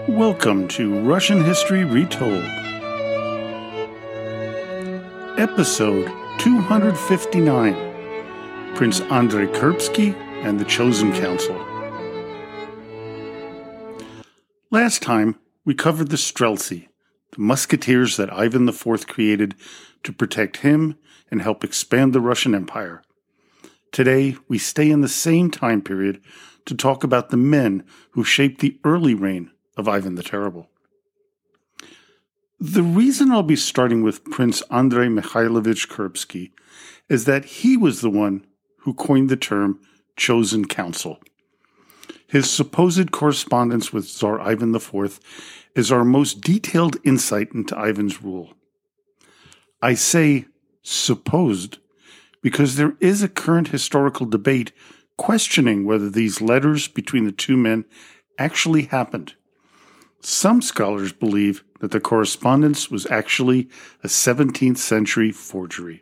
Welcome to Russian History Retold, Episode 259, Prince Andrei Kurbsky and the Chosen Council. Last time, we covered the Streltsy, the musketeers that Ivan IV created to protect him and help expand the Russian Empire. Today, we stay in the same time period to talk about the men who shaped the early reign of Ivan the Terrible. The reason I'll be starting with Prince Andrei Mikhailovich Kurbsky is that he was the one who coined the term Chosen Council. His supposed correspondence with Tsar Ivan IV is our most detailed insight into Ivan's rule. I say supposed because there is a current historical debate questioning whether these letters between the two men actually happened. Some scholars believe that the correspondence was actually a 17th century forgery.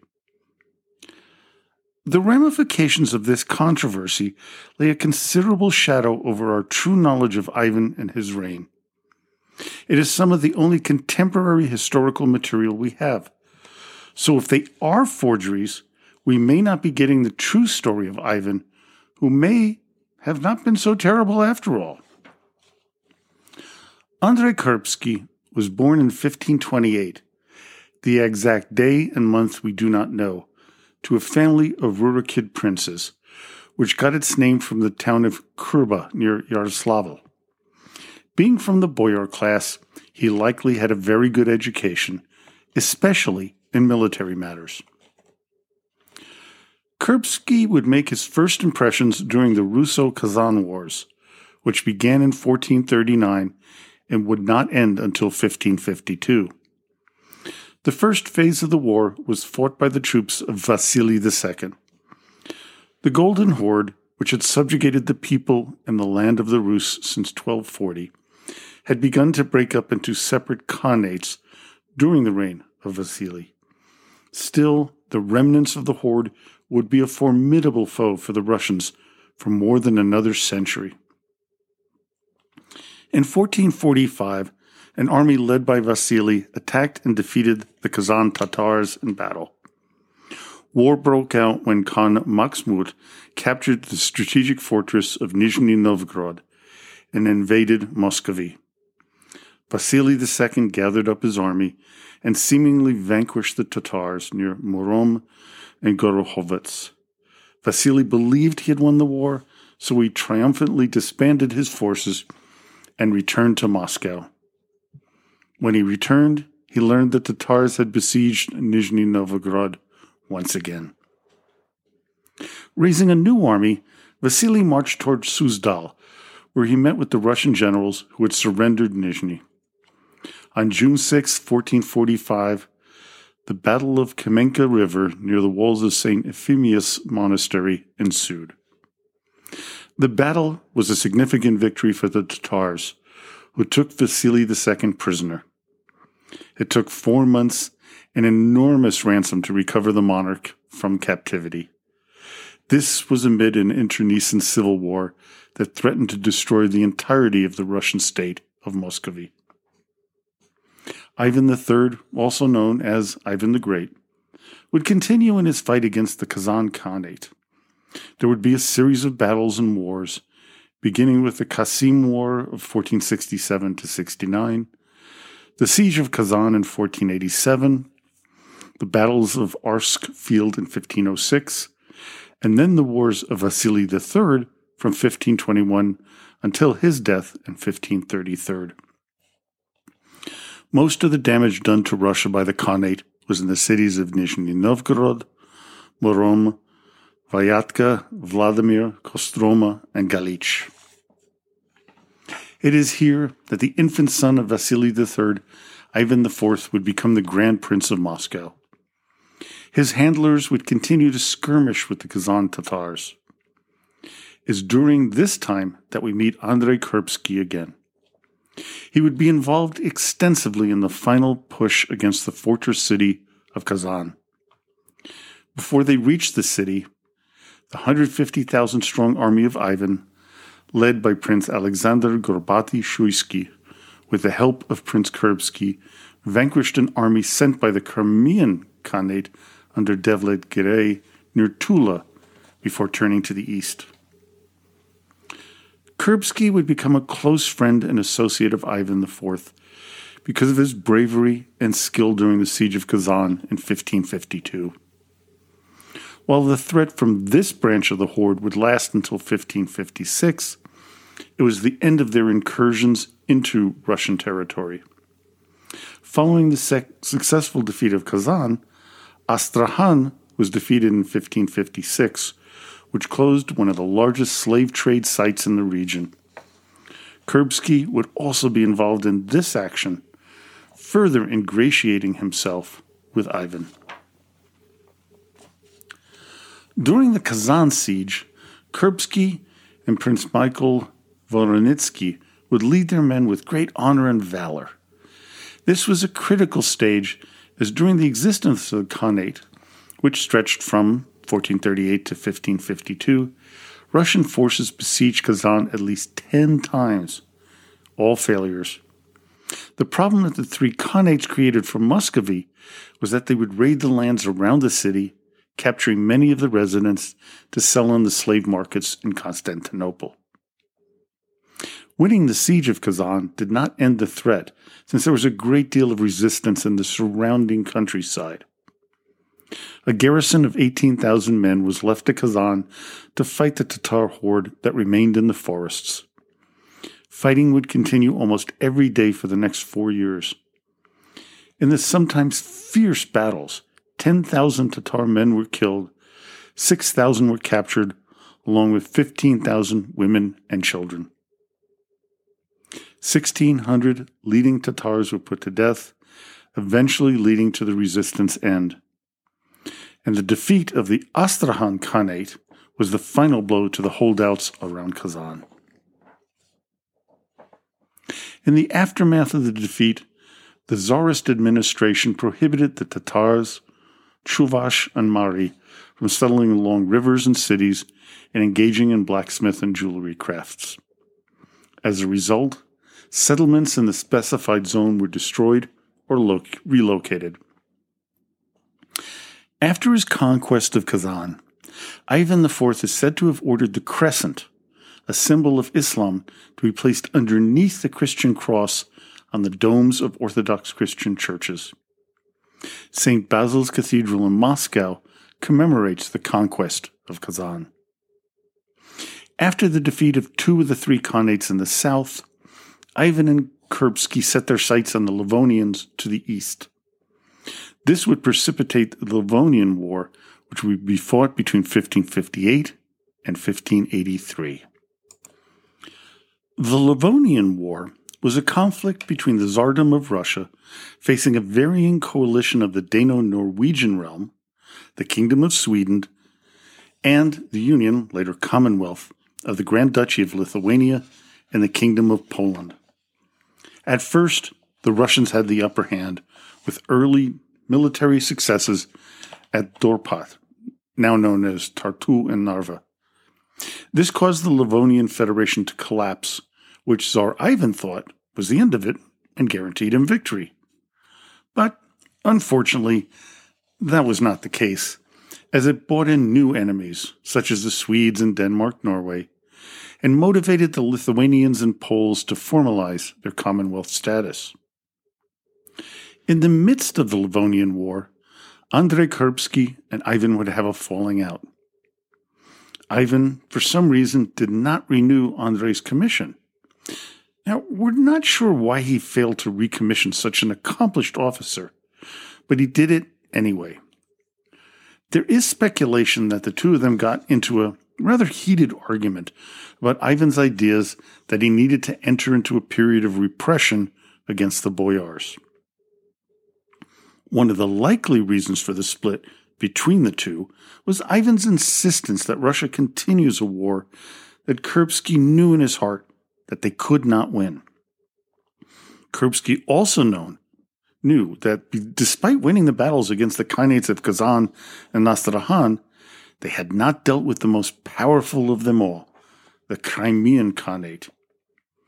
The ramifications of this controversy lay a considerable shadow over our true knowledge of Ivan and his reign. It is some of the only contemporary historical material we have. So if they are forgeries, we may not be getting the true story of Ivan, who may have not been so terrible after all. Andrei Kurbsky was born in 1528, the exact day and month we do not know, to a family of Rurikid princes, which got its name from the town of Kurba near Yaroslavl. Being from the boyar class, he likely had a very good education, especially in military matters. Kurbsky would make his first impressions during the Russo-Kazan Wars, which began in 1439 and would not end until 1552. The first phase of the war was fought by the troops of Vasily II. The Golden Horde, which had subjugated the people and the land of the Rus since 1240, had begun to break up into separate khanates during the reign of Vasily. Still, the remnants of the Horde would be a formidable foe for the Russians for more than another century. In 1445, an army led by Vasily attacked and defeated the Kazan Tatars in battle. War broke out when Khan Maksut captured the strategic fortress of Nizhny Novgorod and invaded Muscovy. Vasily II gathered up his army and seemingly vanquished the Tatars near Murom and Gorokhovets. Vasily believed he had won the war, so he triumphantly disbanded his forces and returned to Moscow. When he returned, he learned that the Tatars had besieged Nizhny Novgorod once again. Raising a new army, Vasily marched toward Suzdal, where he met with the Russian generals who had surrendered Nizhny. On June 6, 1445, the Battle of Kamenka River near the walls of St. Ephemius Monastery ensued. The battle was a significant victory for the Tatars, who took Vasily II prisoner. It took 4 months and an enormous ransom to recover the monarch from captivity. This was amid an internecine civil war that threatened to destroy the entirety of the Russian state of Muscovy. Ivan III, also known as Ivan the Great, would continue in his fight against the Kazan Khanate. There would be a series of battles and wars, beginning with the Kasim War of 1467-69, the Siege of Kazan in 1487, the battles of Arsk Field in 1506, and then the wars of Vasily III from 1521 until his death in 1533. Most of the damage done to Russia by the Khanate was in the cities of Nizhny Novgorod, Murom, Vyatka, Vladimir, Kostroma, and Galich. It is here that the infant son of Vasily III, Ivan IV, would become the Grand Prince of Moscow. His handlers would continue to skirmish with the Kazan Tatars. It's during this time that we meet Andrei Kurbsky again. He would be involved extensively in the final push against the fortress city of Kazan. Before they reached the city, the 150,000-strong army of Ivan, led by Prince Alexander Gorbaty-Shuisky, with the help of Prince Kurbsky, vanquished an army sent by the Crimean Khanate under Devlet Girey near Tula before turning to the east. Kurbsky would become a close friend and associate of Ivan IV because of his bravery and skill during the siege of Kazan in 1552. While the threat from this branch of the horde would last until 1556, it was the end of their incursions into Russian territory. Following the successful defeat of Kazan, Astrakhan was defeated in 1556, which closed one of the largest slave trade sites in the region. Kurbsky would also be involved in this action, further ingratiating himself with Ivan. During the Kazan siege, Kurbsky and Prince Michael Voronitsky would lead their men with great honor and valor. This was a critical stage, as during the existence of the Khanate, which stretched from 1438 to 1552, Russian forces besieged Kazan at least 10 times, all failures. The problem that the three Khanates created for Muscovy was that they would raid the lands around the city, capturing many of the residents to sell on the slave markets in Constantinople. Winning the siege of Kazan did not end the threat, since there was a great deal of resistance in the surrounding countryside. A garrison of 18,000 men was left at Kazan to fight the Tatar horde that remained in the forests. Fighting would continue almost every day for the next 4 years. In the sometimes fierce battles, 10,000 Tatar men were killed, 6,000 were captured, along with 15,000 women and children. 1,600 leading Tatars were put to death, eventually leading to the resistance end. And the defeat of the Astrakhan Khanate was the final blow to the holdouts around Kazan. In the aftermath of the defeat, the Tsarist administration prohibited the Tatars, Chuvash, and Mari from settling along rivers and cities and engaging in blacksmith and jewelry crafts. As a result, settlements in the specified zone were destroyed or relocated. After his conquest of Kazan, Ivan IV is said to have ordered the crescent, a symbol of Islam, to be placed underneath the Christian cross on the domes of Orthodox Christian churches. St. Basil's Cathedral in Moscow commemorates the conquest of Kazan. After the defeat of two of the three Khanates in the south, Ivan and Kurbsky set their sights on the Livonians to the east. This would precipitate the Livonian War, which would be fought between 1558 and 1583. The Livonian War was a conflict between the Tsardom of Russia, facing a varying coalition of the Dano-Norwegian realm, the Kingdom of Sweden, and the Union, later Commonwealth, of the Grand Duchy of Lithuania and the Kingdom of Poland. At first, the Russians had the upper hand, with early military successes at Dorpat, now known as Tartu and Narva. This caused the Livonian Federation to collapse, which Tsar Ivan thought was the end of it and guaranteed him victory. But, unfortunately, that was not the case, as it brought in new enemies, such as the Swedes and Denmark-Norway, and motivated the Lithuanians and Poles to formalize their Commonwealth status. In the midst of the Livonian War, Andrei Kurbsky and Ivan would have a falling out. Ivan, for some reason, did not renew Andrei's commission. Now, we're not sure why he failed to recommission such an accomplished officer, but he did it anyway. There is speculation that the two of them got into a rather heated argument about Ivan's ideas that he needed to enter into a period of repression against the boyars. One of the likely reasons for the split between the two was Ivan's insistence that Russia continues a war that Kurbsky knew in his heart that they could not win. Kurbsky also knew that despite winning the battles against the Khanates of Kazan and Astrakhan, they had not dealt with the most powerful of them all, the Crimean Khanate.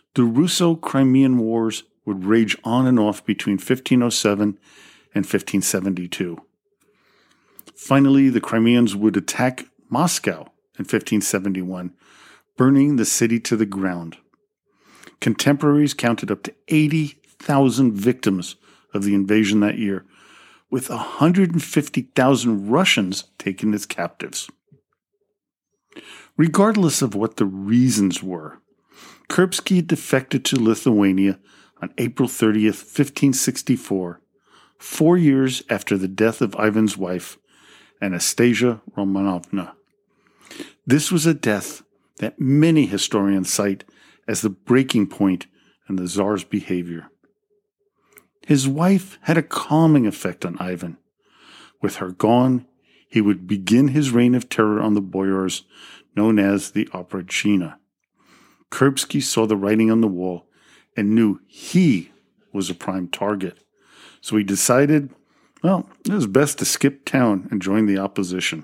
The Russo-Crimean Wars would rage on and off between 1507 and 1572. Finally, the Crimeans would attack Moscow in 1571, burning the city to the ground. Contemporaries counted up to 80,000 victims of the invasion that year, with 150,000 Russians taken as captives. Regardless of what the reasons were, Kurbsky defected to Lithuania on April 30th, 1564, 4 years after the death of Ivan's wife, Anastasia Romanovna. This was a death that many historians cite as the breaking point in the Tsar's behavior. His wife had a calming effect on Ivan. With her gone, he would begin his reign of terror on the boyars, known as the Oprechina. Kurbsky saw the writing on the wall and knew he was a prime target. So he decided, well, it was best to skip town and join the opposition.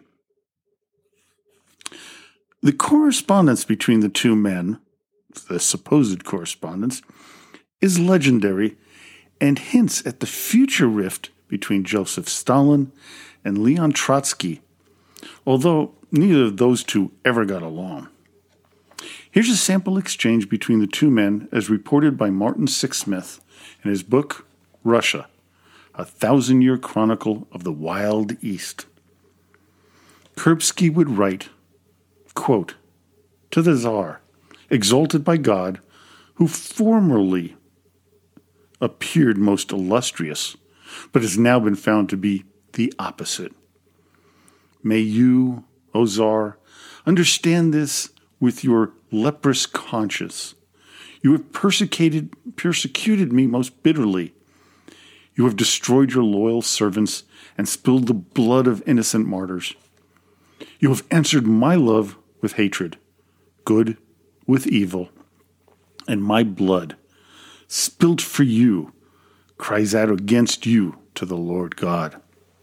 The correspondence between the two men, the supposed correspondence, is legendary and hints at the future rift between Joseph Stalin and Leon Trotsky, although neither of those two ever got along. Here's a sample exchange between the two men as reported by Martin Sixsmith in his book, Russia, a 1,000-year chronicle of the Wild East. Kurbsky would write, quote, "To the Tsar, exalted by God, who formerly appeared most illustrious, but has now been found to be the opposite. May you, O Tsar, understand this with your leprous conscience. You have persecuted me most bitterly. You have destroyed your loyal servants and spilled the blood of innocent martyrs. You have answered my love with hatred, good with evil, and my blood, spilled for you, cries out against you to the Lord God."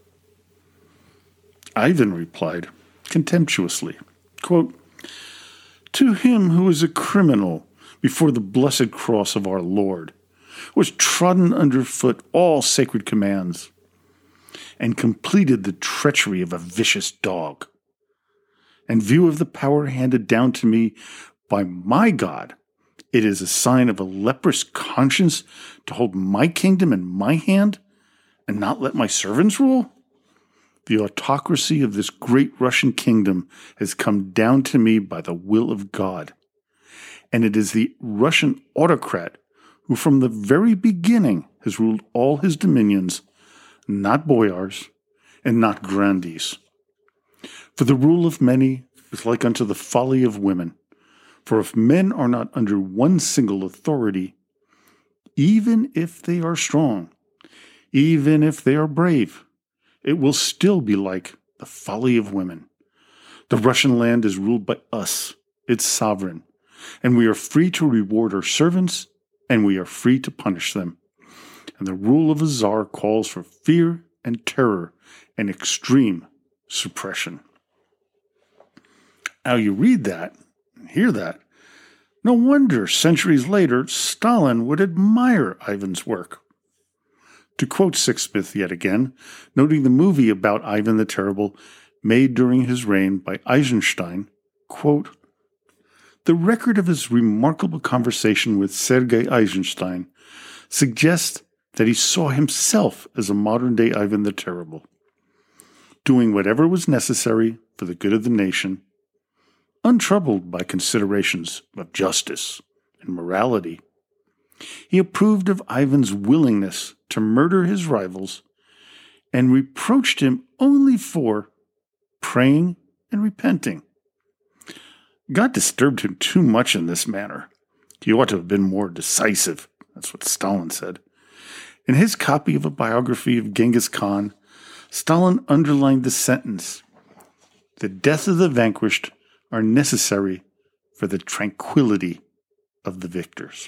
Ivan replied contemptuously, quote, "To him who is a criminal before the blessed cross of our Lord, was trodden underfoot all sacred commands, and completed the treachery of a vicious dog. In view of the power handed down to me by my God, it is a sign of a leprous conscience to hold my kingdom in my hand and not let my servants rule? The autocracy of this great Russian kingdom has come down to me by the will of God, and it is the Russian autocrat who from the very beginning has ruled all his dominions, not boyars and not grandees. For the rule of many is like unto the folly of women. For if men are not under one single authority, even if they are strong, even if they are brave, it will still be like the folly of women. The Russian land is ruled by us, its sovereign, and we are free to reward our servants, and we are free to punish them. And the rule of a czar calls for fear and terror and extreme suppression." Now you read that, and hear that. No wonder centuries later Stalin would admire Ivan's work. To quote Sixsmith yet again, noting the movie about Ivan the Terrible made during his reign by Eisenstein, quote, "The record of his remarkable conversation with Sergei Eisenstein suggests that he saw himself as a modern-day Ivan the Terrible, doing whatever was necessary for the good of the nation, untroubled by considerations of justice and morality. He approved of Ivan's willingness to murder his rivals and reproached him only for praying and repenting. God disturbed him too much in this manner. He ought to have been more decisive." That's what Stalin said. In his copy of a biography of Genghis Khan, Stalin underlined the sentence, "The death of the vanquished are necessary for the tranquility of the victors."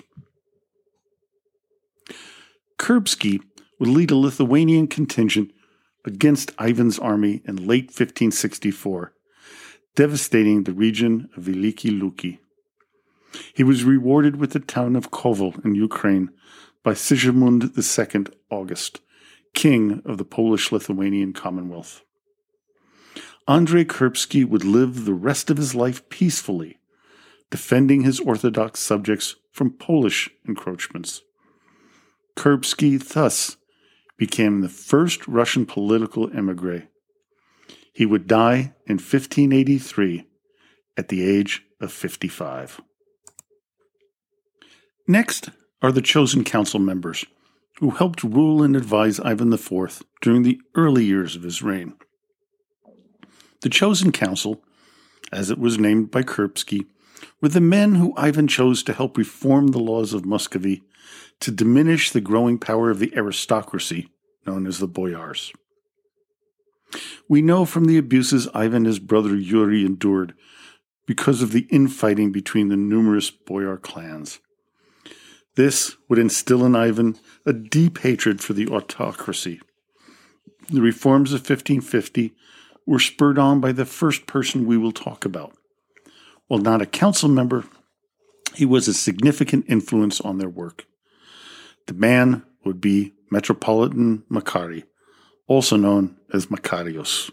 Kurbsky would lead a Lithuanian contingent against Ivan's army in late 1564, devastating the region of Veliki Luki. He was rewarded with the town of Kovel in Ukraine by Sigismund II August, king of the Polish-Lithuanian Commonwealth. Andrei Kurbsky would live the rest of his life peacefully, defending his Orthodox subjects from Polish encroachments. Kurbsky thus became the first Russian political emigre. He would die in 1583 at the age of 55. Next are the chosen council members, who helped rule and advise Ivan IV during the early years of his reign. The chosen council, as it was named by Kurbsky, were the men who Ivan chose to help reform the laws of Muscovy to diminish the growing power of the aristocracy known as the boyars. We know from the abuses Ivan and his brother Yuri endured because of the infighting between the numerous boyar clans. This would instill in Ivan a deep hatred for the autocracy. The reforms of 1550 were spurred on by the first person we will talk about. While not a council member, he was a significant influence on their work. The man would be Metropolitan Makary, also known as Makarios.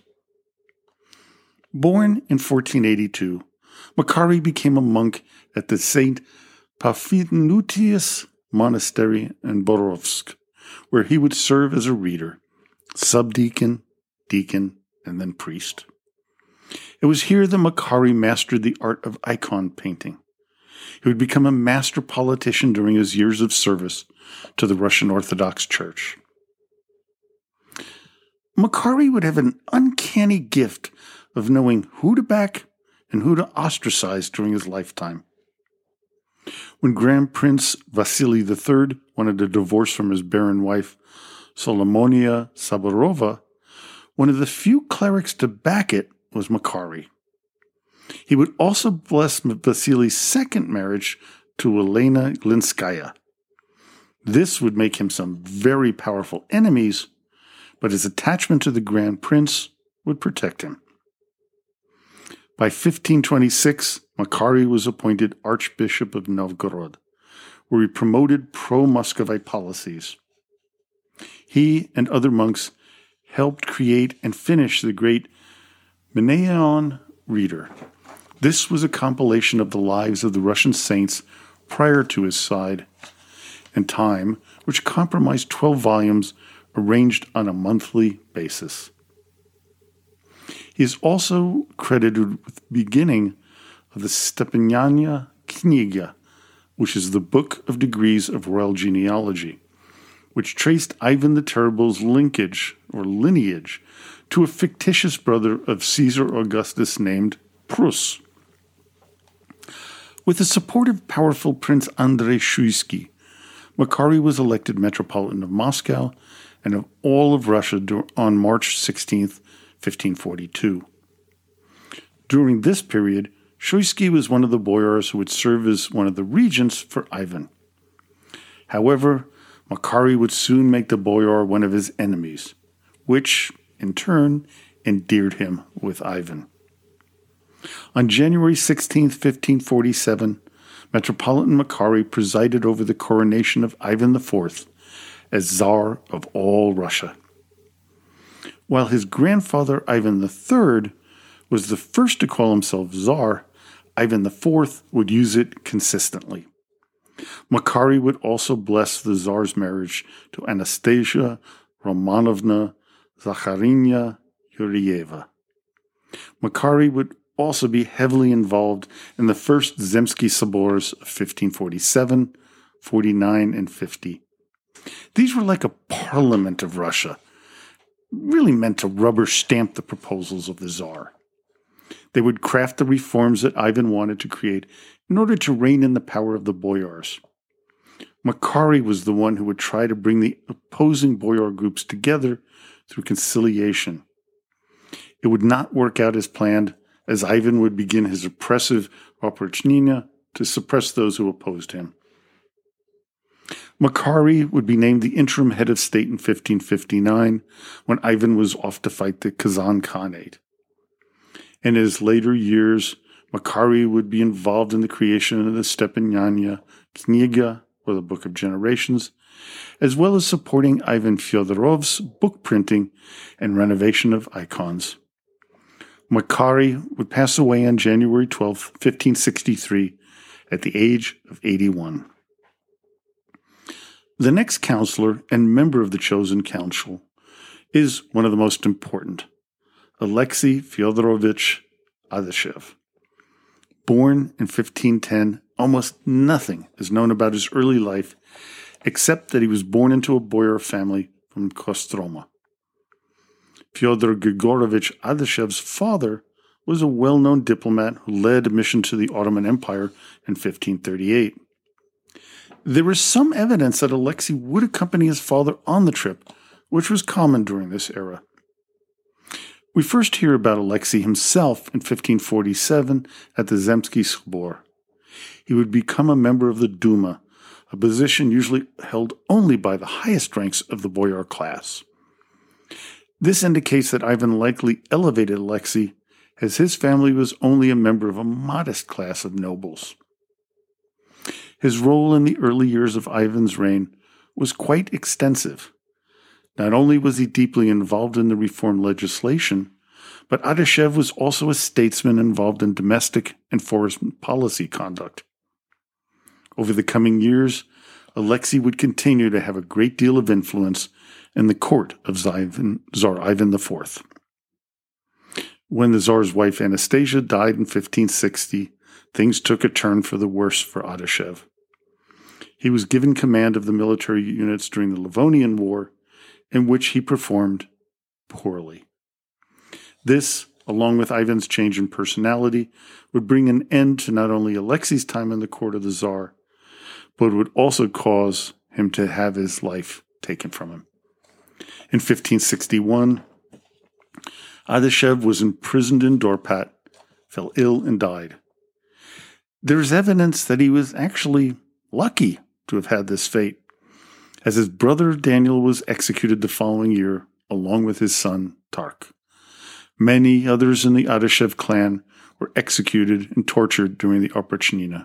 Born in 1482, Makary became a monk at the St. Paphnutius Monastery in Borovsk, where he would serve as a reader, subdeacon, deacon, and then priest. It was here that Makary mastered the art of icon painting. He would become a master politician during his years of service to the Russian Orthodox Church. Makary would have an uncanny gift of knowing who to back and who to ostracize during his lifetime. When Grand Prince Vasily III wanted a divorce from his barren wife, Solomonia Saburova, one of the few clerics to back it was Makary. He would also bless Vasily's second marriage to Elena Glinskaya. This would make him some very powerful enemies, but his attachment to the Grand Prince would protect him. By 1526, Makary was appointed Archbishop of Novgorod, where he promoted pro-Muscovite policies. He and other monks helped create and finish the great Menaion Reader. This was a compilation of the lives of the Russian saints prior to his side and time, which comprised 12 volumes arranged on a monthly basis. He is also credited with the beginning of the Stepanyanya Kniga, which is the book of degrees of royal genealogy, which traced Ivan the Terrible's lineage to a fictitious brother of Caesar Augustus named Prus. With the support of powerful Prince Andrei Shuisky, Makary was elected Metropolitan of Moscow and of all of Russia on March 16, 1542. During this period, Shuisky was one of the boyars who would serve as one of the regents for Ivan. However, Makary would soon make the boyar one of his enemies, which, in turn, endeared him with Ivan. On January 16, 1547, Metropolitan Makary presided over the coronation of Ivan IV as Tsar of all Russia. While his grandfather Ivan III was the first to call himself Tsar, Ivan IV would use it consistently. Makary would also bless the Tsar's marriage to Anastasia Romanovna Zakharina Yurieva. Makary would also be heavily involved in the first Zemsky Sobors of 1547, 49, and 50. These were like a parliament of Russia, really meant to rubber stamp the proposals of the Tsar. They would craft the reforms that Ivan wanted to create in order to rein in the power of the boyars. Makary was the one who would try to bring the opposing boyar groups together through conciliation. It would not work out as planned, as Ivan would begin his oppressive oprichnina to suppress those who opposed him. Makary would be named the interim head of state in 1559 when Ivan was off to fight the Kazan Khanate. In his later years, Makary would be involved in the creation of the Stepanyanya Kniga, or the Book of Generations, as well as supporting Ivan Fyodorov's book printing and renovation of icons. Makary would pass away on January 12, 1563, at the age of 81. The next counselor and member of the chosen council is one of the most important, Alexei Fyodorovich Adashev. Born in 1510, almost nothing is known about his early life except that he was born into a boyar family from Kostroma. Fyodor Grigorovich Adashev's father was a well-known diplomat who led a mission to the Ottoman Empire in 1538. There is some evidence that Alexei would accompany his father on the trip, which was common during this era. We first hear about Alexei himself in 1547 at the Zemsky Sobor. He would become a member of the Duma, a position usually held only by the highest ranks of the boyar class. This indicates that Ivan likely elevated Alexei, as his family was only a member of a modest class of nobles. His role in the early years of Ivan's reign was quite extensive. Not only was he deeply involved in the reform legislation, but Adashev was also a statesman involved in domestic and foreign policy conduct. Over the coming years, Alexei would continue to have a great deal of influence in the court of Tsar Ivan IV. When the Tsar's wife Anastasia died in 1560, things took a turn for the worse for Adashev. He was given command of the military units during the Livonian War, in which he performed poorly. This, along with Ivan's change in personality, would bring an end to not only Alexei's time in the court of the Tsar, but would also cause him to have his life taken from him. In 1561, Adashev was imprisoned in Dorpat, fell ill, and died. There is evidence that he was actually lucky to have had this fate, as his brother Daniel was executed the following year, along with his son Tark. Many others in the Adashev clan were executed and tortured during the Oprichnina.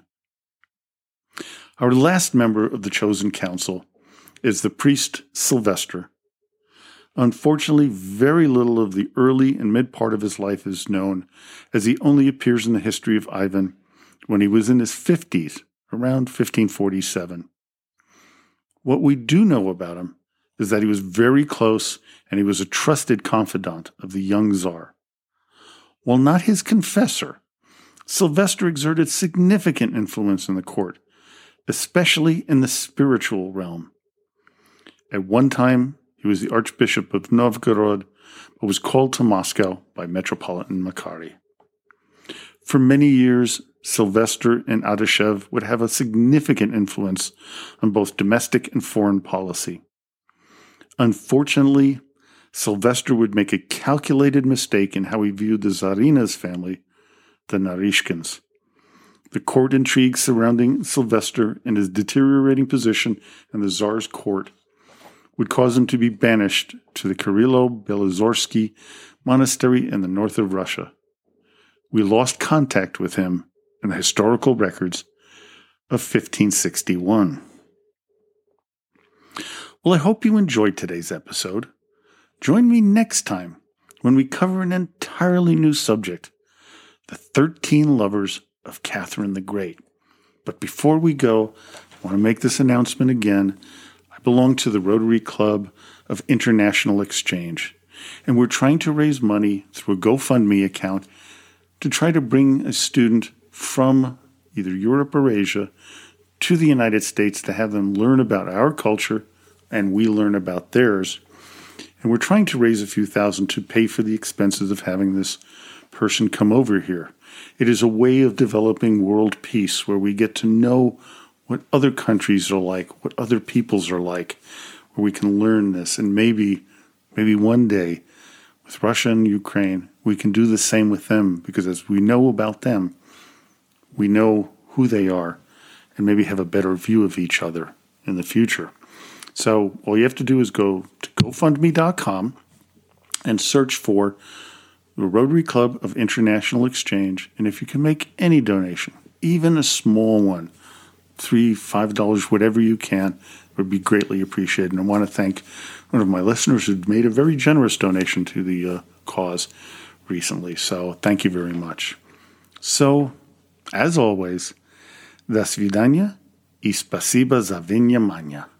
Our last member of the chosen council is the priest Sylvester. Unfortunately, very little of the early and mid part of his life is known, as he only appears in the history of Ivan when he was in his 50s, around 1547. What we do know about him is that he was very close and he was a trusted confidant of the young Tsar. While not his confessor, Sylvester exerted significant influence in the court, especially in the spiritual realm. At one time, he was the Archbishop of Novgorod, but was called to Moscow by Metropolitan Makary. For many years, Sylvester and Adashev would have a significant influence on both domestic and foreign policy. Unfortunately, Sylvester would make a calculated mistake in how he viewed the Tsarina's family, the Narishkins. The court intrigues surrounding Sylvester and his deteriorating position in the Tsar's court would cause him to be banished to the Kirilo-Belozorsky monastery in the north of Russia. We lost contact with him in the historical records of 1561. Well, I hope you enjoyed today's episode. Join me next time when we cover an entirely new subject, the 13 lovers of Catherine the Great. But before we go, I want to make this announcement again. I belong to the Rotary Club of International Exchange, and we're trying to raise money through a GoFundMe account to try to bring a student from either Europe or Asia to the United States to have them learn about our culture and we learn about theirs. And we're trying to raise a few thousand to pay for the expenses of having this person come over here. It is a way of developing world peace where we get to know what other countries are like, what other peoples are like, where we can learn this. And maybe one day with Russia and Ukraine, we can do the same with them, because as we know about them, we know who they are and maybe have a better view of each other in the future. So all you have to do is go to GoFundMe.com and search for the Rotary Club of International Exchange, and if you can make any donation, even a small one, $3, $5, whatever you can, would be greatly appreciated. And I want to thank one of my listeners who made a very generous donation to the cause recently. So thank you very much. So, as always, до свидания и спасибо за внимание.